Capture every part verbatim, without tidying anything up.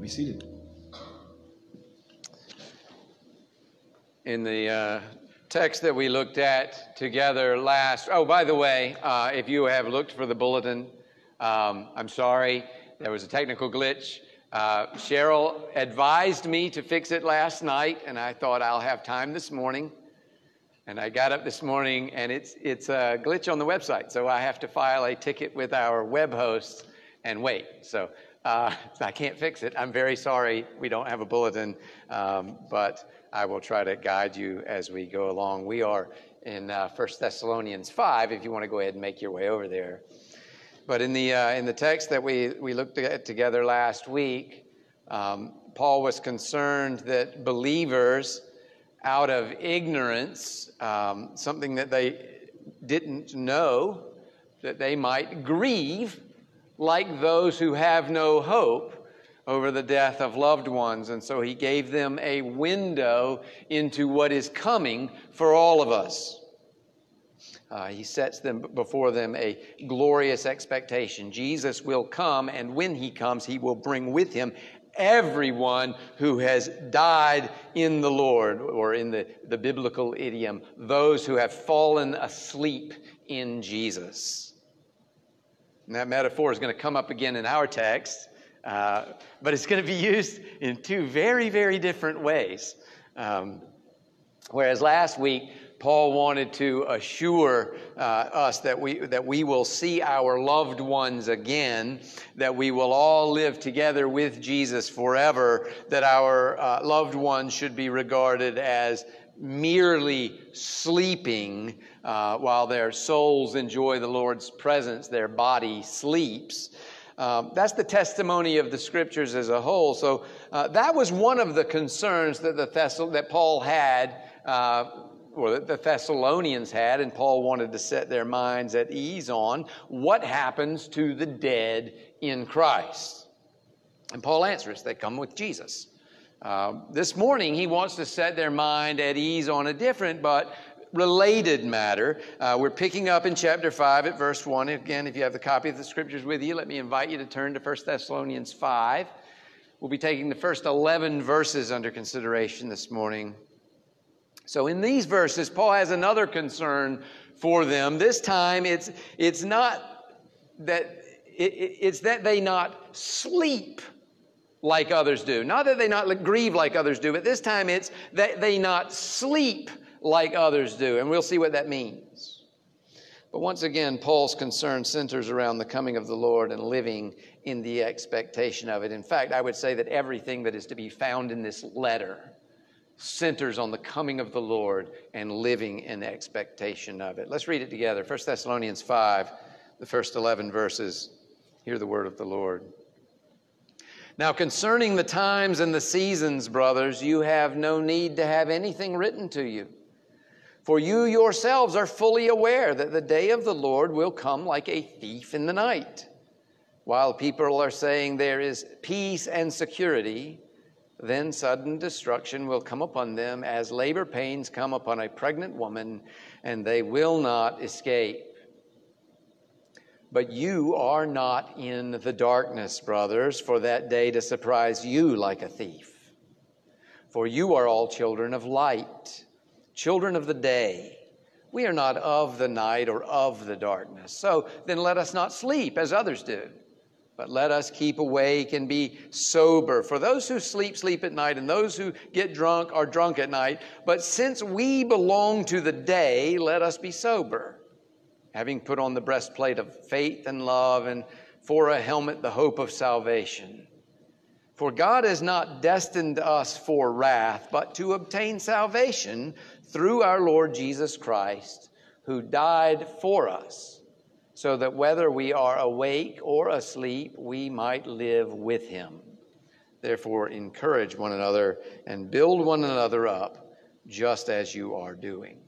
be seated. In the uh, text that we looked at together last, oh, by the way, uh, if you have looked for the bulletin, um, I'm sorry, there was a technical glitch. Uh, Cheryl advised me to fix it last night, and I thought I'll have time this morning. And I got up this morning, and it's it's a glitch on the website, so I have to file a ticket with our web hosts and wait. So uh, I can't fix it. I'm very sorry we don't have a bulletin, um, but I will try to guide you as we go along. We are in uh, First Thessalonians five, if you want to go ahead and make your way over there. But in the uh, in the text that we, we looked at together last week, um, Paul was concerned that believers, out of ignorance, um, something that they didn't know, that they might grieve like those who have no hope over the death of loved ones. And so he gave them a window into what is coming for all of us. Uh, he sets them before them a glorious expectation. Jesus will come, and when he comes, he will bring with him everyone who has died in the Lord, or in the, the biblical idiom, those who have fallen asleep in Jesus. And that metaphor is going to come up again in our text, uh, but it's going to be used in two very, very different ways. Um, whereas last week, Paul wanted to assure uh, us that we that we will see our loved ones again, that we will all live together with Jesus forever, that our uh, loved ones should be regarded as merely sleeping uh, while their souls enjoy the Lord's presence, their body sleeps. Um, that's the testimony of the Scriptures as a whole. So uh, that was one of the concerns that the Thessal- that Paul had. Uh, or that the Thessalonians had, and Paul wanted to set their minds at ease on what happens to the dead in Christ. And Paul answers, they come with Jesus. Uh, this morning, he wants to set their mind at ease on a different but related matter. Uh, we're picking up in chapter five at verse one. Again, if you have the copy of the Scriptures with you, let me invite you to turn to First Thessalonians five. We'll be taking the first eleven verses under consideration this morning. So in these verses, Paul has another concern for them. This time, it's it's not that it, it's that they not sleep like others do. Not that they not grieve like others do, but this time it's that they not sleep like others do. And we'll see what that means. But once again, Paul's concern centers around the coming of the Lord and living in the expectation of it. In fact, I would say that everything that is to be found in this letter centers on the coming of the Lord and living in expectation of it. Let's read it together. First Thessalonians five, the first eleven verses. Hear the word of the Lord. Now concerning the times and the seasons, brothers, you have no need to have anything written to you. For you yourselves are fully aware that the day of the Lord will come like a thief in the night. While people are saying there is peace and security, then sudden destruction will come upon them as labor pains come upon a pregnant woman, and they will not escape. But you are not in the darkness, brothers, for that day to surprise you like a thief. For you are all children of light, children of the day. We are not of the night or of the darkness. So then let us not sleep as others do, but let us keep awake and be sober. For those who sleep, sleep at night, and those who get drunk are drunk at night. But since we belong to the day, let us be sober, having put on the breastplate of faith and love, and for a helmet the hope of salvation. For God has not destined us for wrath, but to obtain salvation through our Lord Jesus Christ, who died for us, so that whether we are awake or asleep, we might live with him. Therefore, encourage one another and build one another up, just as you are doing.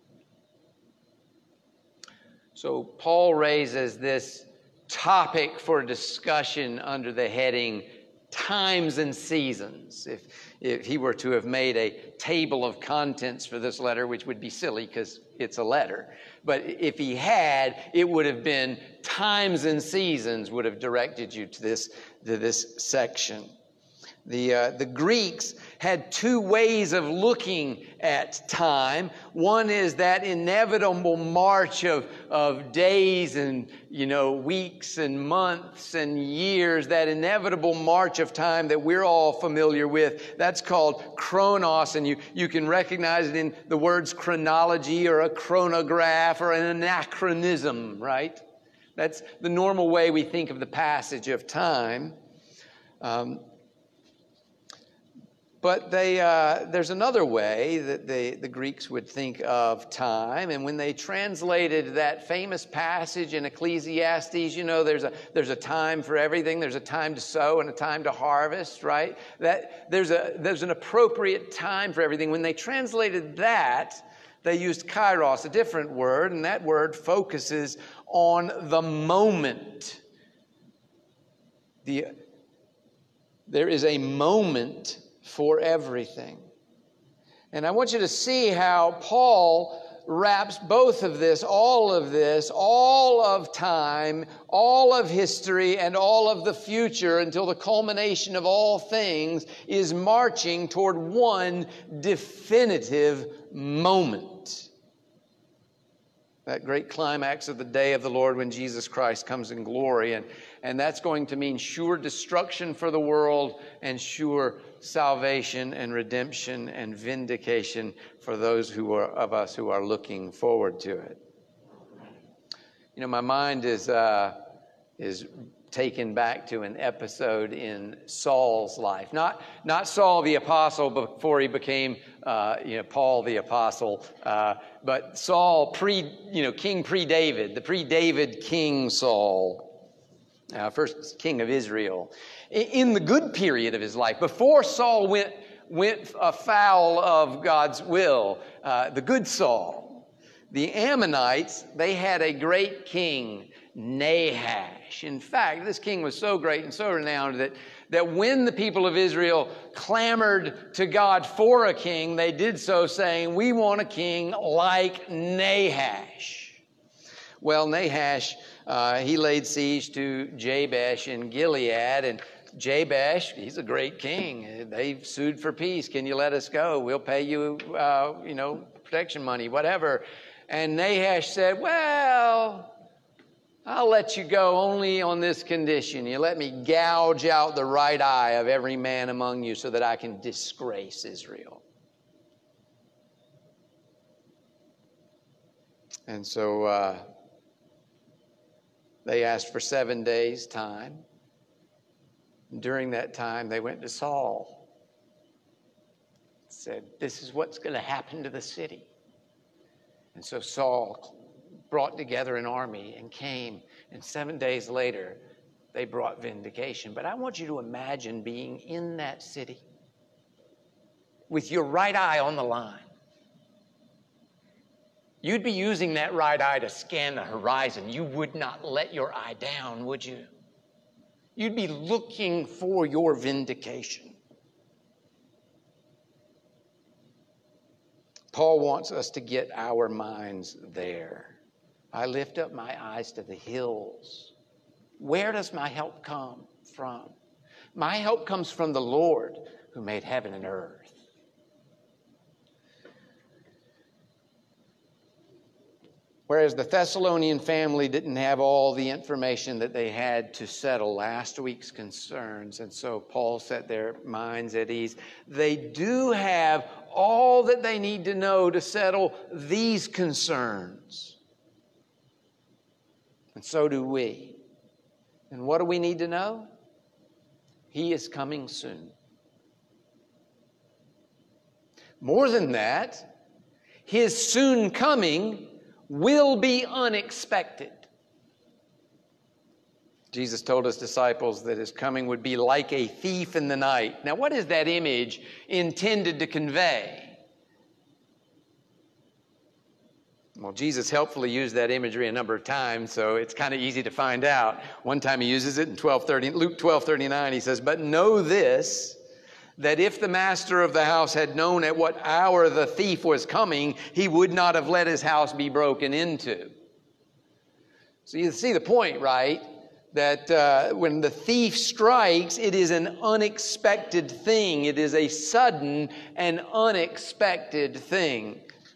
So Paul raises this topic for discussion under the heading times and seasons. If, if he were to have made a table of contents for this letter, which would be silly because it's a letter, but if he had, it would have been times and seasons would have directed you to this, to this section. The, uh, the Greeks had two ways of looking at time. One is that inevitable march of, of days and, you know, weeks and months and years, that inevitable march of time that we're all familiar with. That's called chronos, and you, you can recognize it in the words chronology or a chronograph or an anachronism, right? That's the normal way we think of the passage of time. Um, But they, uh, there's another way that they, the Greeks would think of time. And when they translated that famous passage in Ecclesiastes, you know, there's a, there's a time for everything. There's a time to sow and a time to harvest, right? That there's a, there's an appropriate time for everything. When they translated that, they used kairos, a different word, and that word focuses on the moment. The, there is a moment for everything. And I want you to see how Paul wraps both of this, all of this, all of time, all of history, and all of the future until the culmination of all things is marching toward one definitive moment. That great climax of the day of the Lord when Jesus Christ comes in glory. And, and that's going to mean sure destruction for the world and sure salvation and redemption and vindication for those who are of us who are looking forward to it. You know, my mind is uh, is taken back to an episode in Saul's life. Not not Saul the apostle before he became uh, you know Paul the apostle, uh, but Saul pre you know King pre-David, the pre-David King Saul, uh, first king of Israel. In the good period of his life, before Saul went, went afoul of God's will, uh, the good Saul, the Ammonites, they had a great king, Nahash. In fact, this king was so great and so renowned that, that when the people of Israel clamored to God for a king, they did so saying, "We want a king like Nahash." Well, Nahash, uh, he laid siege to Jabesh in Gilead, and Jabesh, he's a great king. They've sued for peace. Can you let us go? We'll pay you, uh, you know, protection money, whatever. And Nahash said, "Well, I'll let you go only on this condition. You let me gouge out the right eye of every man among you so that I can disgrace Israel." And so uh, they asked for seven days' time. During that time, they went to Saul, said, "This is what's going to happen to the city." And so Saul brought together an army and came, and seven days later, they brought vindication. But I want you to imagine being in that city with your right eye on the line. You'd be using that right eye to scan the horizon. You would not let your eye down, would you? You'd be looking for your vindication. Paul wants us to get our minds there. I lift up my eyes to the hills. Where does my help come from? My help comes from the Lord who made heaven and earth. Whereas the Thessalonian family didn't have all the information that they had to settle last week's concerns, and so Paul set their minds at ease. They do have all that they need to know to settle these concerns. And so do we. And what do we need to know? He is coming soon. More than that, his soon coming will be unexpected. Jesus told his disciples that his coming would be like a thief in the night. Now, what is that image intended to convey? Well, Jesus helpfully used that imagery a number of times, so it's kind of easy to find out. One time he uses it in twelve thirty, Luke twelve thirty-nine. He says, "But know this, that if the master of the house had known at what hour the thief was coming, he would not have let his house be broken into." So you see the point, right? that uh, when the thief strikes, it is an unexpected thing. It is a sudden and unexpected thing.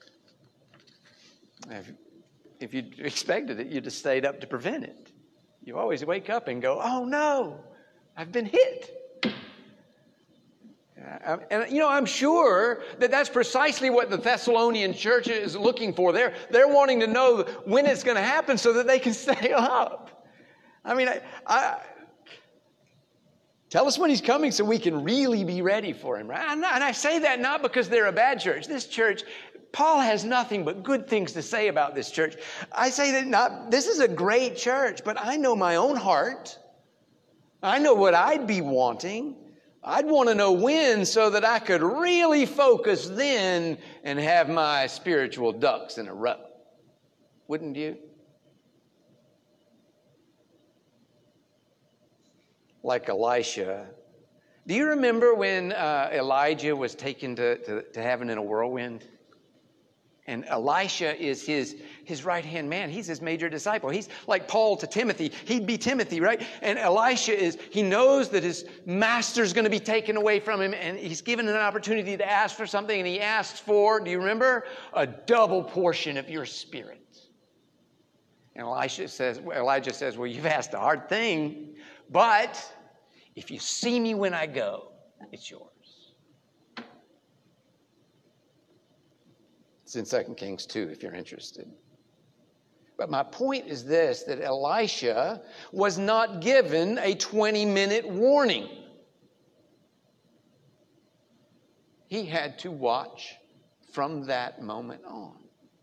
If, if you expected it, you'd have stayed up to prevent it. You always wake up and go, oh no, I've been hit. Uh, and, you know, I'm sure that that's precisely what the Thessalonian church is looking for. They're, they're wanting to know when it's going to happen so that they can stay up. I mean, I, I, tell us when he's coming so we can really be ready for him, right? And I say that not because they're a bad church. This church, Paul has nothing but good things to say about this church. I say that not, this is a great church, but I know my own heart. I know what I'd be wanting. I'd want to know when so that I could really focus then and have my spiritual ducks in a row. Wouldn't you? Like Elisha. Do you remember when uh, Elijah was taken to, to, to heaven in a whirlwind? And Elisha is his, his right-hand man. He's his major disciple. He's like Paul to Timothy. He'd be Timothy, right? And Elisha is, he knows that his master's going to be taken away from him, and he's given an opportunity to ask for something, and he asks for, do you remember? A double portion of your spirit. And Elisha says, Elijah says, well, you've asked a hard thing, but if you see me when I go, it's yours. It's in Second Kings two, if you're interested. But my point is this, that Elisha was not given a twenty-minute warning. He had to watch from that moment on.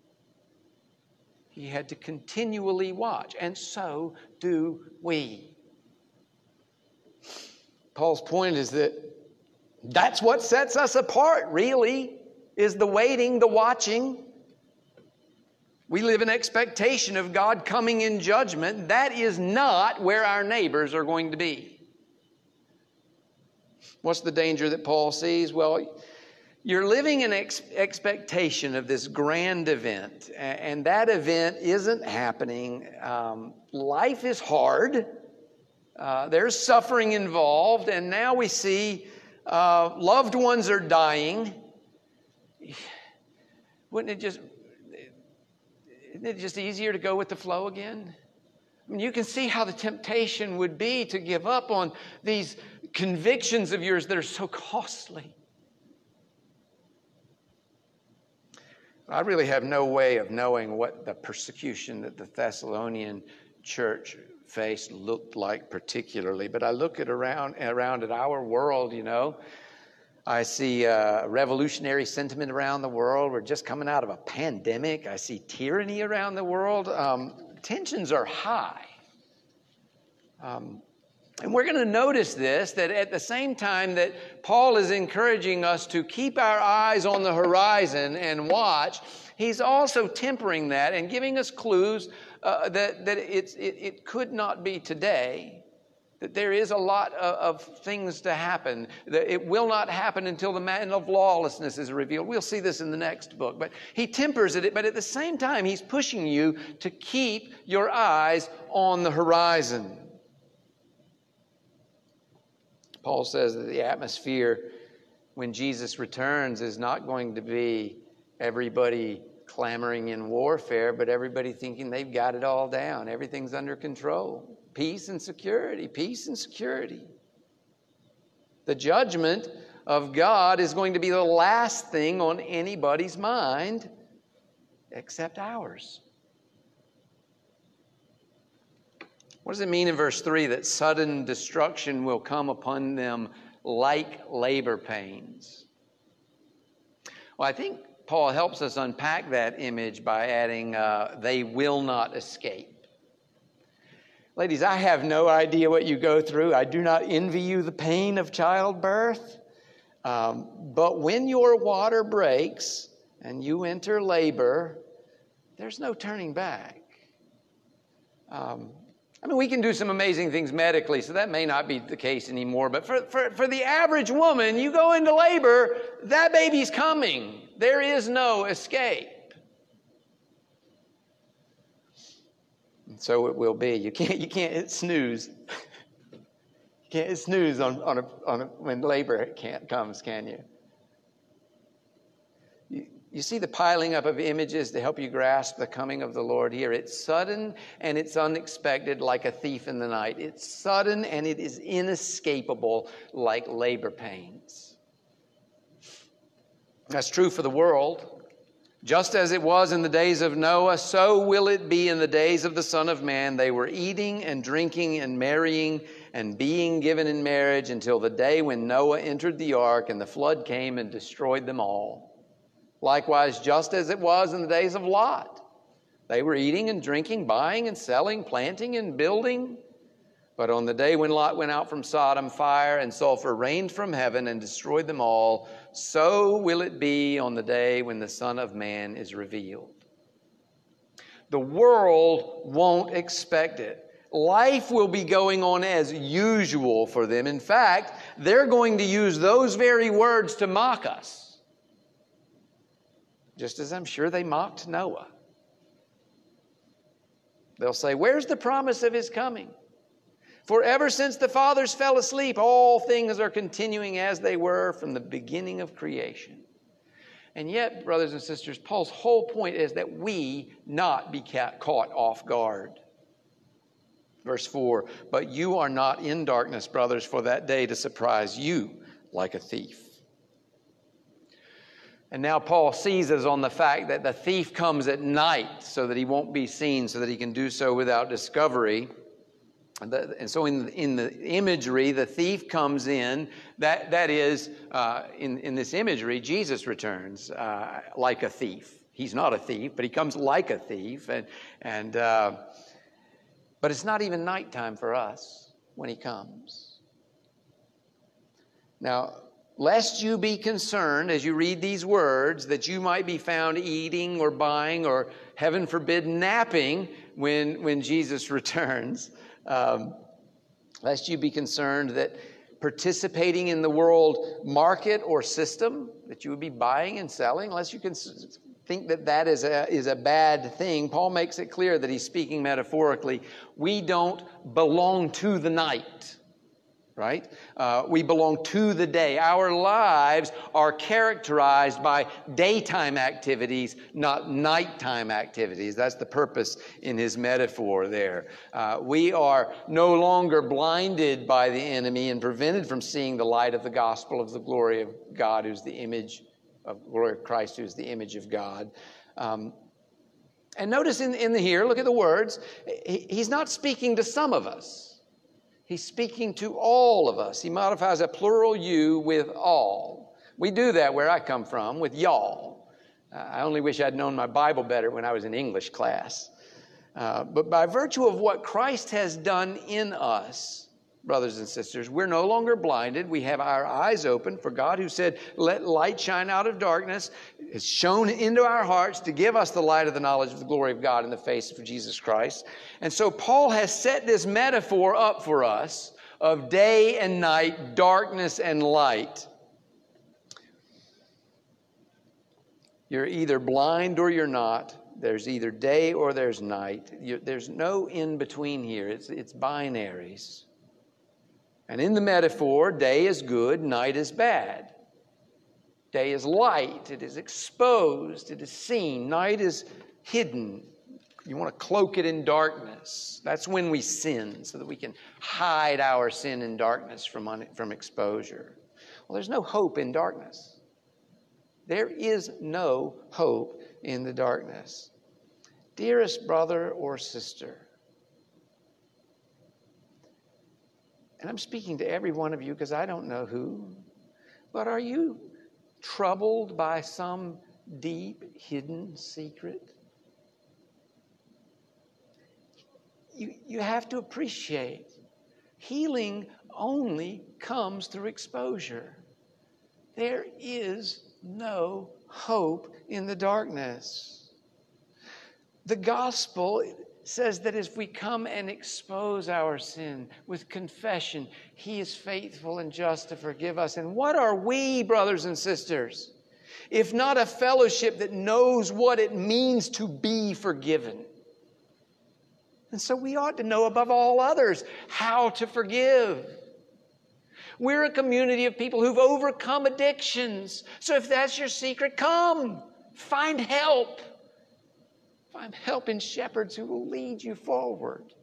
He had to continually watch, and so do we. Paul's point is that that's what sets us apart, really. Is the waiting, the watching. We live in expectation of God coming in judgment. That is not where our neighbors are going to be. What's the danger that Paul sees? Well, you're living in ex- expectation of this grand event, and that event isn't happening. Um, life is hard. Uh, there's suffering involved, and now we see uh, loved ones are dying. Wouldn't it just, isn't it just easier to go with the flow again? I mean, you can see how the temptation would be to give up on these convictions of yours that are so costly. I really have no way of knowing what the persecution that the Thessalonian church faced looked like particularly, but I look at around, around at our world, you know. I see uh, revolutionary sentiment around the world. We're just coming out of a pandemic. I see tyranny around the world. Um, tensions are high. Um, and we're going to notice this, that at the same time that Paul is encouraging us to keep our eyes on the horizon and watch, he's also tempering that and giving us clues uh, that, that it's, it, it could not be today. That there is a lot of, of things to happen. That it will not happen until the man of lawlessness is revealed. We'll see this in the next book. But he tempers it, but at the same time, he's pushing you to keep your eyes on the horizon. Paul says that the atmosphere when Jesus returns is not going to be everybody clamoring in warfare, but everybody thinking they've got it all down. Everything's under control. Peace and security, peace and security. The judgment of God is going to be the last thing on anybody's mind except ours. What does it mean in verse three that sudden destruction will come upon them like labor pains? Well, I think Paul helps us unpack that image by adding, uh, they will not escape. Ladies, I have no idea what you go through. I do not envy you the pain of childbirth. Um, but when your water breaks and you enter labor, there's no turning back. Um, I mean, we can do some amazing things medically, so that may not be the case anymore. But for, for, for the average woman, you go into labor, that baby's coming. There is no escape. so it will be. You can't, you can't hit snooze. You can't hit snooze on, on, a, on a, when labor can't, comes, can you? you? You see the piling up of images to help you grasp the coming of the Lord here. It's sudden and it's unexpected like a thief in the night. It's sudden and it is inescapable like labor pains. That's true for the world. Just as it was in the days of Noah, so will it be in the days of the Son of Man. They were eating and drinking and marrying and being given in marriage until the day when Noah entered the ark and the flood came and destroyed them all. Likewise, just as it was in the days of Lot, they were eating and drinking, buying and selling, planting and building. But on the day when Lot went out from Sodom, fire and sulfur rained from heaven and destroyed them all. So will it be on the day when the Son of Man is revealed. The world won't expect it. Life will be going on as usual for them. In fact, they're going to use those very words to mock us. Just as I'm sure they mocked Noah. They'll say, where's the promise of his coming? For ever since the fathers fell asleep, all things are continuing as they were from the beginning of creation. And yet, brothers and sisters, Paul's whole point is that we not be caught off guard. Verse four, but you are not in darkness, brothers, for that day to surprise you like a thief. And now Paul seizes on the fact that the thief comes at night so that he won't be seen, so that he can do so without discovery. And so in, in the imagery, the thief comes in. That, that is, uh, in, in this imagery, Jesus returns uh, like a thief. He's not a thief, but he comes like a thief. And, and uh, but it's not even nighttime for us when he comes. Now, lest you be concerned as you read these words that you might be found eating or buying or, heaven forbid, napping when, when Jesus returns. Um, lest you be concerned that participating in the world market or system, that you would be buying and selling, lest you can think that that is a, is a bad thing. Paul makes it clear that he's speaking metaphorically. We don't belong to the night, right? Uh, we belong to the day. Our lives are characterized by daytime activities, not nighttime activities. That's the purpose in his metaphor there. Uh, we are no longer blinded by the enemy and prevented from seeing the light of the gospel of the glory of God, who's the image of glory of Christ, who's the image of God. Um, and notice in, in the here, look at the words. He, he's not speaking to some of us. He's speaking to all of us. He modifies a plural you with all. We do that where I come from with y'all. Uh, I only wish I'd known my Bible better when I was in English class. Uh, but by virtue of what Christ has done in us, brothers and sisters, we're no longer blinded. We have our eyes open, for God, who said, let light shine out of darkness, has shone into our hearts to give us the light of the knowledge of the glory of God in the face of Jesus Christ. And so Paul has set this metaphor up for us of day and night, darkness and light. You're either blind or you're not. There's either day or there's night. You're, there's no in between here. It's, it's binaries. And in the metaphor, day is good, night is bad. Day is light, it is exposed, it is seen. Night is hidden. You want to cloak it in darkness. That's when we sin, so that we can hide our sin in darkness from, un- from exposure. Well, there's no hope in darkness. There is no hope in the darkness. Dearest brother or sister, and I'm speaking to every one of you because I don't know who, but are you troubled by some deep, hidden secret? You, you have to appreciate healing only comes through exposure. There is no hope in the darkness. The gospel says that if we come and expose our sin with confession, He is faithful and just to forgive us. And what are we, brothers and sisters, if not a fellowship that knows what it means to be forgiven? And so we ought to know above all others how to forgive. We're a community of people who've overcome addictions. So if that's your secret, come. Find help. Find help in shepherds who will lead you forward.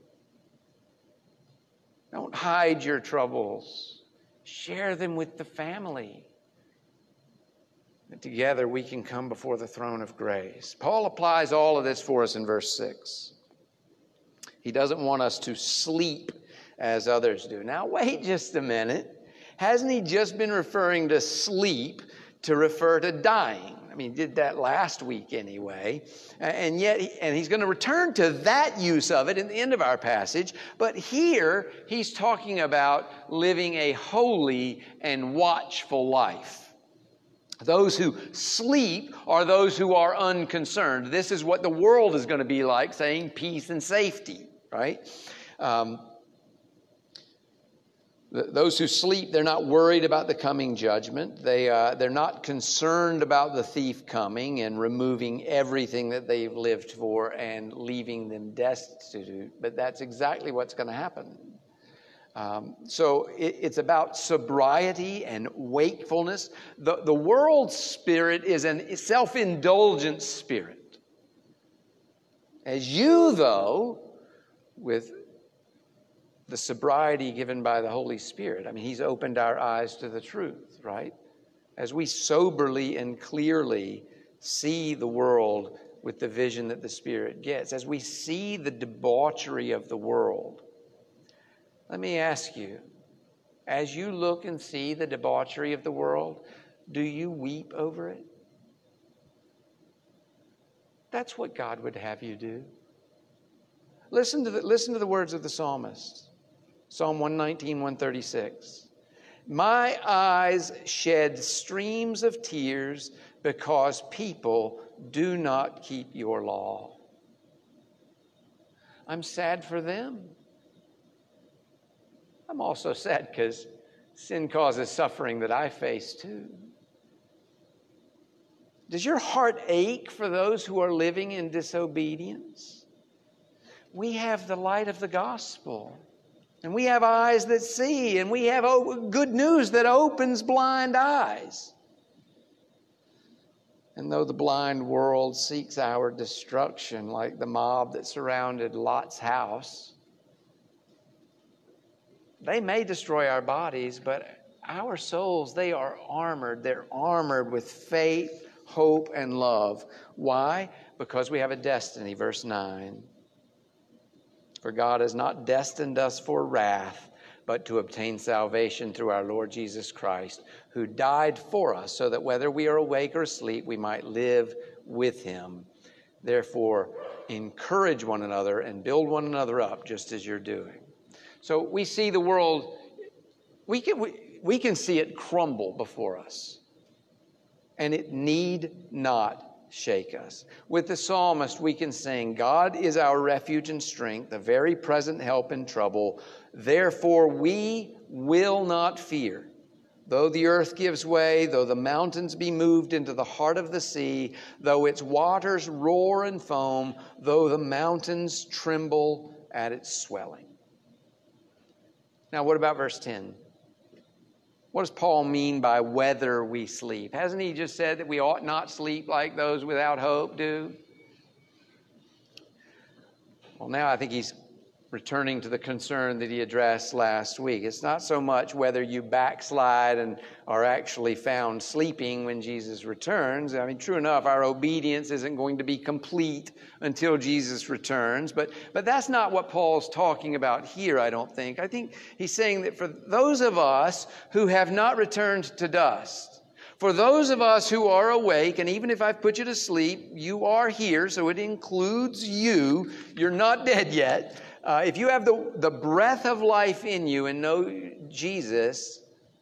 Don't hide your troubles. Share them with the family. And together we can come before the throne of grace. Paul applies all of this for us in verse six. He doesn't want us to sleep as others do. Now wait just a minute. Hasn't he just been referring to sleep to refer to dying? I mean, he did that last week anyway. And yet, and he's going to return to that use of it in the end of our passage. But here, he's talking about living a holy and watchful life. Those who sleep are those who are unconcerned. This is what the world is going to be like, saying peace and safety, right? Um, Those who sleep, they're not worried about the coming judgment. They, uh, they're not concerned about the thief coming and removing everything that they've lived for and leaving them destitute. But that's exactly what's going to happen. Um, so it, it's about sobriety and wakefulness. The, the world's spirit is a self-indulgent spirit. As you, though, with the sobriety given by the Holy Spirit. I mean, he's opened our eyes to the truth, right? As we soberly and clearly see the world with the vision that the Spirit gets, as we see the debauchery of the world, let me ask you, as you look and see the debauchery of the world, do you weep over it? That's what God would have you do. Listen to the, listen to the words of the psalmist. Psalm one nineteen, one thirty-six. My eyes shed streams of tears because people do not keep your law. I'm sad for them. I'm also sad because sin causes suffering that I face too. Does your heart ache for those who are living in disobedience? We have the light of the gospel. And we have eyes that see, and we have good news that opens blind eyes. And though the blind world seeks our destruction, like the mob that surrounded Lot's house, they may destroy our bodies, but our souls, they are armored. They're armored with faith, hope, and love. Why? Because we have a destiny, verse nine. For God has not destined us for wrath, but to obtain salvation through our Lord Jesus Christ, who died for us, so that whether we are awake or asleep, we might live with him. Therefore, encourage one another and build one another up, just as you're doing. So we see the world, we can, we, we can see it crumble before us, and it need not shake us. With the psalmist, we can sing, God is our refuge and strength, a very present help in trouble. Therefore, we will not fear. Though the earth gives way, though the mountains be moved into the heart of the sea, though its waters roar and foam, though the mountains tremble at its swelling. Now, what about verse ten? What does Paul mean by whether we sleep? Hasn't he just said that we ought not sleep like those without hope do? Well, now I think he's returning to the concern that he addressed last week. It's not so much whether you backslide and are actually found sleeping when Jesus returns. I mean, true enough, our obedience isn't going to be complete until Jesus returns. But, but that's not what Paul's talking about here, I don't think. I think he's saying that for those of us who have not returned to dust, for those of us who are awake, and even if I've put you to sleep, you are here, so it includes you. You're not dead yet. Uh, if you have the, the breath of life in you and know Jesus,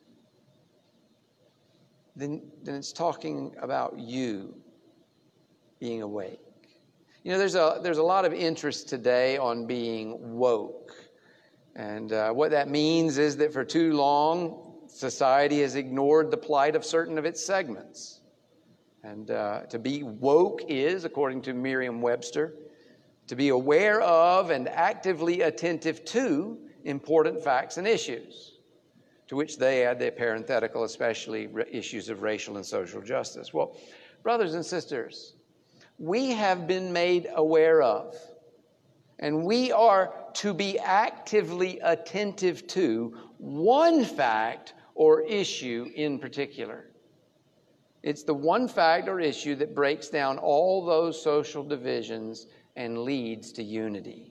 then, then it's talking about you being awake. You know, there's a, there's a lot of interest today on being woke. And uh, what that means is that for too long, society has ignored the plight of certain of its segments. And uh, to be woke is, according to Merriam-Webster, to be aware of and actively attentive to important facts and issues, to which they add their parenthetical, especially issues of racial and social justice. Well, brothers and sisters, we have been made aware of, and we are to be actively attentive to one fact or issue in particular. It's the one fact or issue that breaks down all those social divisions and leads to unity.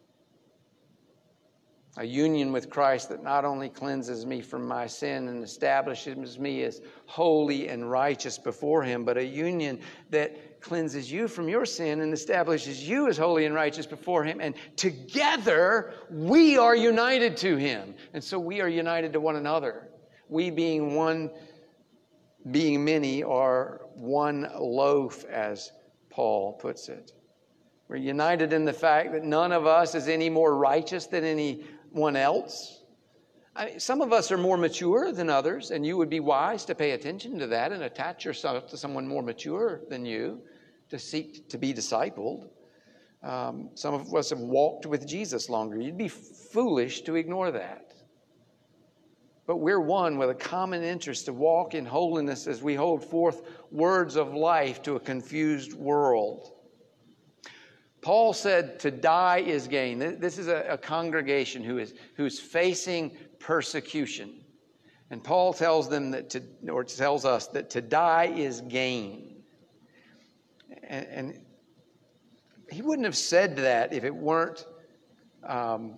A union with Christ that not only cleanses me from my sin and establishes me as holy and righteous before Him, but a union that cleanses you from your sin and establishes you as holy and righteous before Him. And together, we are united to Him. And so we are united to one another. We being one, being many, are one loaf, as Paul puts it. We're united in the fact that none of us is any more righteous than anyone else. I mean, some of us are more mature than others, and you would be wise to pay attention to that and attach yourself to someone more mature than you to seek to be discipled. Um, some of us have walked with Jesus longer. You'd be foolish to ignore that. But we're one with a common interest to walk in holiness as we hold forth words of life to a confused world. Paul said to die is gain. This is a, a congregation who is who's facing persecution. And Paul tells them that to, or tells us that to die is gain. And, and he wouldn't have said that if it weren't. Um,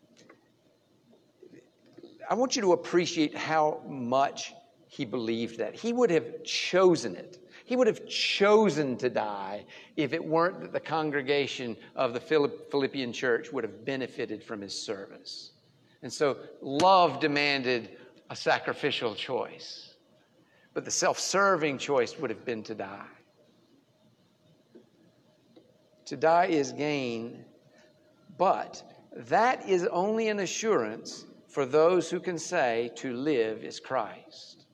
I want you to appreciate how much he believed that. He would have chosen it. He would have chosen to die if it weren't that the congregation of the Philippian church would have benefited from his service. And so love demanded a sacrificial choice. But the self-serving choice would have been to die. To die is gain, but that is only an assurance for those who can say to live is Christ.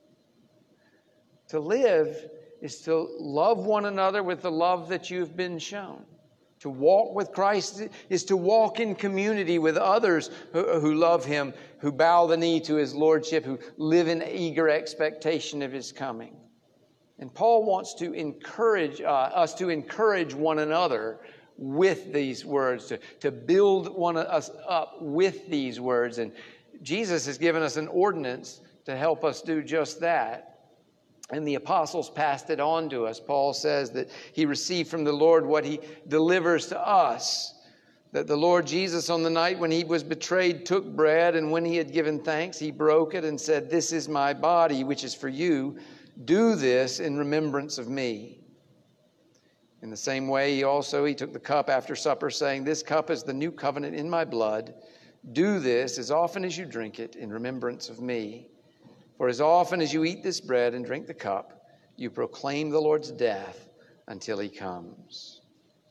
To live is to love one another with the love that you've been shown. To walk with Christ is to walk in community with others who, who love Him, who bow the knee to His lordship, who live in eager expectation of His coming. And Paul wants to encourage uh, us to encourage one another with these words, to, to build one of us up with these words. And Jesus has given us an ordinance to help us do just that. And the apostles passed it on to us. Paul says that he received from the Lord what he delivers to us. That the Lord Jesus, on the night when he was betrayed, took bread, and when he had given thanks, he broke it and said, "This is my body, which is for you. Do this in remembrance of me." In the same way, he also he took the cup after supper, saying, "This cup is the new covenant in my blood. Do this as often as you drink it in remembrance of me. For as often as you eat this bread and drink the cup, you proclaim the Lord's death until He comes."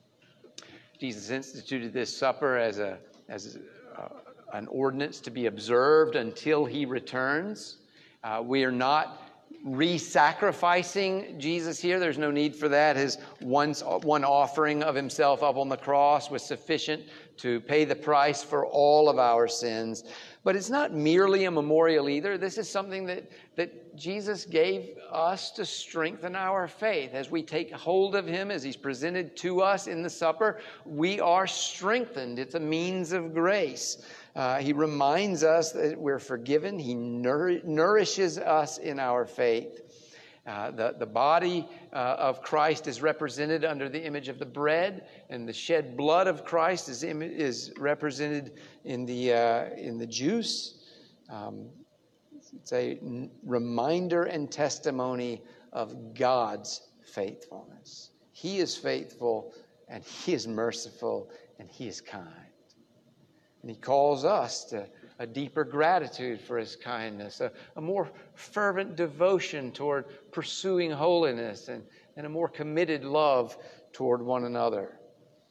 Jesus instituted this supper as a as a, uh, an ordinance to be observed until He returns. Uh, we are not re-sacrificing Jesus here. There's no need for that. His once one offering of Himself up on the cross was sufficient to pay the price for all of our sins. But it's not merely a memorial either. This is something that, that Jesus gave us to strengthen our faith. As we take hold of Him, as He's presented to us in the supper, we are strengthened. It's a means of grace. Uh, he reminds us that we're forgiven. He nour- nourishes us in our faith. Uh, the, the body uh, of Christ is represented under the image of the bread, and the shed blood of Christ is, im- is represented in the, uh, in the juice. Um, it's a n- reminder and testimony of God's faithfulness. He is faithful, and He is merciful, and He is kind. And He calls us to a deeper gratitude for His kindness, a, a more fervent devotion toward pursuing holiness, and, and a more committed love toward one another.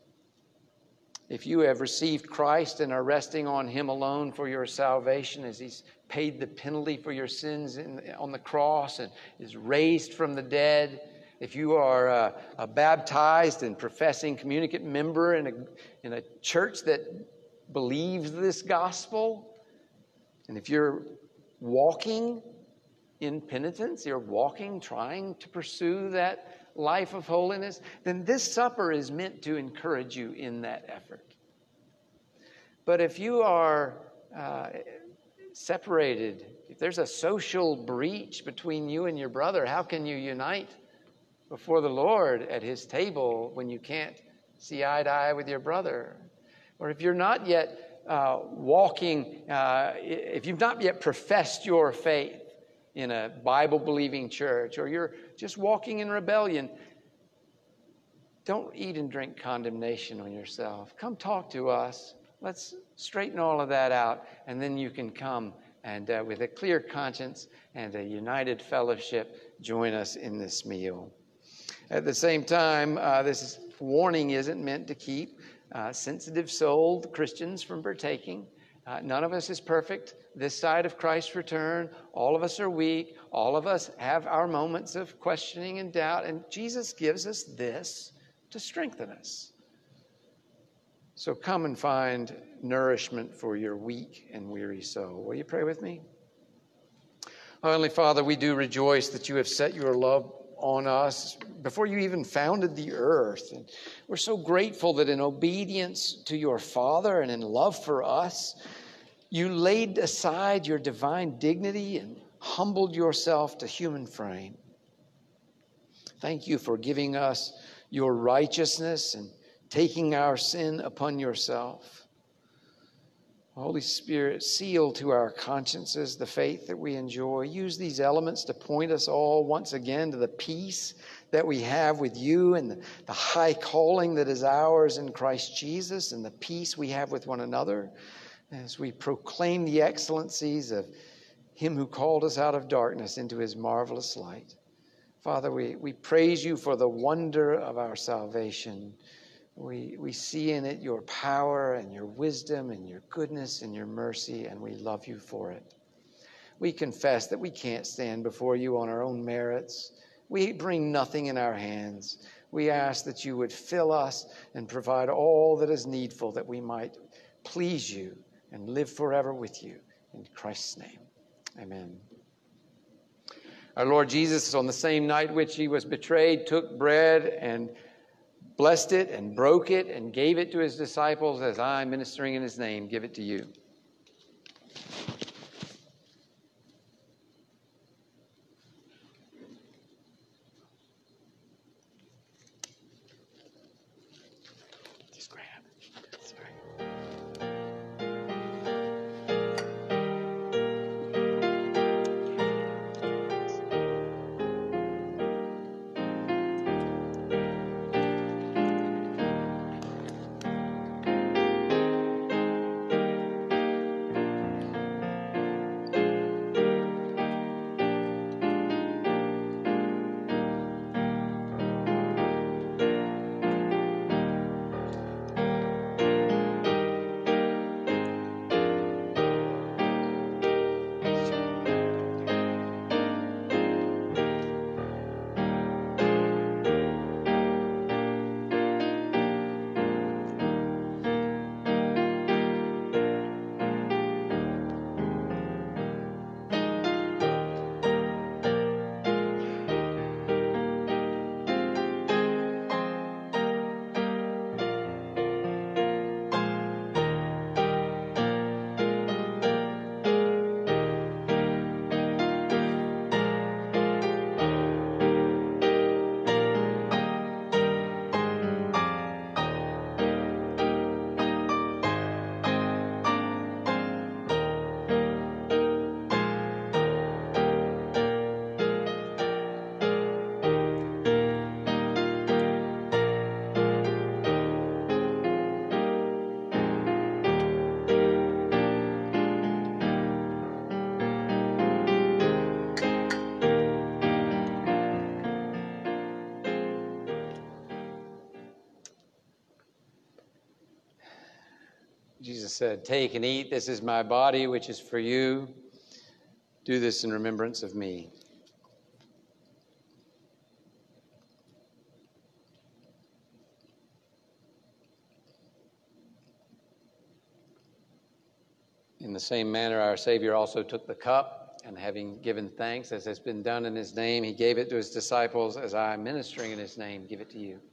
If you have received Christ and are resting on Him alone for your salvation, as He's paid the penalty for your sins in, on the cross and is raised from the dead, If you are a, a baptized and professing communicant member in a, in a church that believes this gospel, and if you're walking in penitence, you're walking, trying to pursue that life of holiness, then this supper is meant to encourage you in that effort. But if you are uh, separated, if there's a social breach between you and your brother, how can you unite before the Lord at his table when you can't see eye to eye with your brother? Or if you're not yet uh, walking, uh, if you've not yet professed your faith in a Bible-believing church, or you're just walking in rebellion, don't eat and drink condemnation on yourself. Come talk to us. Let's straighten all of that out, and then you can come and uh, with a clear conscience and a united fellowship, join us in this meal. At the same time, uh, this warning isn't meant to keep uh, sensitive-souled Christians from partaking. Uh, none of us is perfect this side of Christ's return. All of us are weak. All of us have our moments of questioning and doubt, and Jesus gives us this to strengthen us. So come and find nourishment for your weak and weary soul. Will you pray with me? Heavenly Father, we do rejoice that you have set your love on us before you even founded the earth. And we're so grateful that in obedience to your Father and in love for us, you laid aside your divine dignity and humbled yourself to human frame. Thank you for giving us your righteousness and taking our sin upon yourself. Holy Spirit, seal to our consciences the faith that we enjoy. Use these elements to point us all once again to the peace that we have with you and the, the high calling that is ours in Christ Jesus and the peace we have with one another as we proclaim the excellencies of him who called us out of darkness into his marvelous light. Father, we, we praise you for the wonder of our salvation. We, we see in it your power and your wisdom and your goodness and your mercy, and we love you for it. We confess that we can't stand before you on our own merits. We bring nothing in our hands. We ask that you would fill us and provide all that is needful that we might please you and live forever with you. In Christ's name, amen. Our Lord Jesus, on the same night which he was betrayed, took bread and blessed it and broke it and gave it to his disciples. As I, ministering in his name, give it to you. Just grab it. Sorry. Jesus said, "Take and eat. This is my body, which is for you. Do this in remembrance of me." the same manner, our Savior also took the cup, and having given thanks, as has been done in his name, he gave it to his disciples. As I, ministering in his name, give it to you.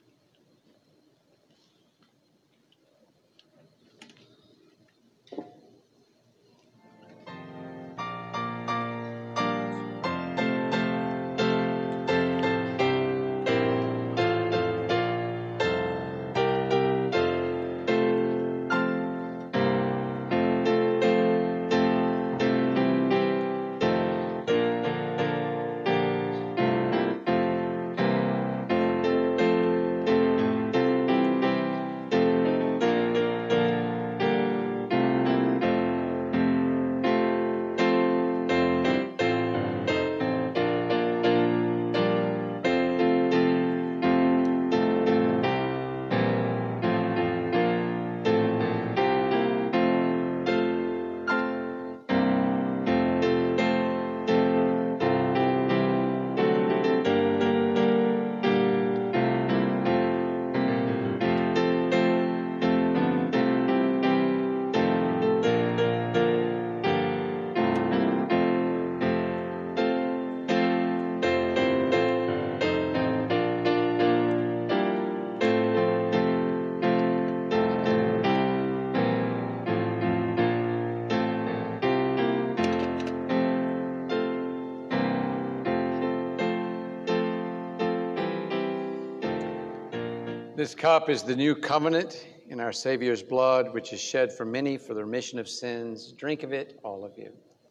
This cup is the new covenant in our Savior's blood, which is shed for many for the remission of sins. Drink of it, all of you.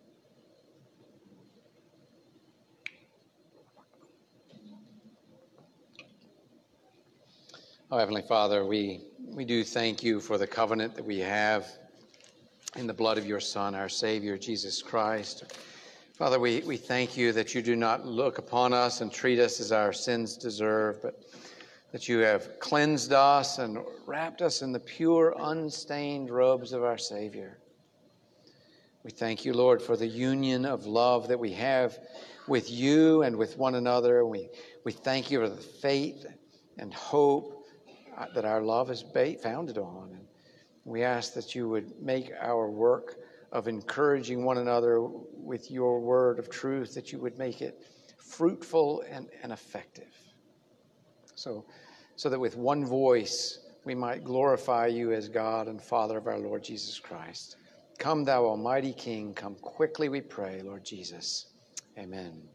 Oh, Heavenly Father, we, we do thank you for the covenant that we have in the blood of your Son, our Savior, Jesus Christ. Father, we, we thank you that you do not look upon us and treat us as our sins deserve, but that you have cleansed us and wrapped us in the pure, unstained robes of our Savior. We thank you, Lord, for the union of love that we have with you and with one another. We, we thank you for the faith and hope that our love is founded on. And we ask that you would make our work of encouraging one another with your word of truth, that you would make it fruitful and, and effective. So, so that with one voice we might glorify you as God and Father of our Lord Jesus Christ. Come, thou almighty King, come quickly, we pray, Lord Jesus. Amen.